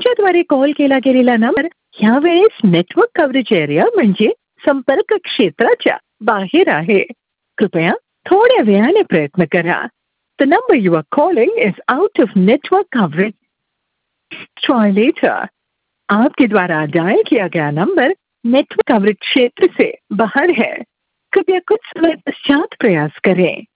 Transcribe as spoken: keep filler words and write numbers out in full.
तुमच्याद्वारे call केला गेलेला number ह्या वेळेस नेटवर्क कव्हरेज एरिया म्हणजे संपर्क क्षेत्राच्या बाहेर आहे. कृपया थोड्या वेळाने प्रयत्न करा. The number you are calling is out of network coverage. Try later. आपके द्वारा डायल किया गया नंबर नेटवर्क कवरेज क्षेत्र से बाहर है. कृपया कुछ समय पश्चात प्रयास करें.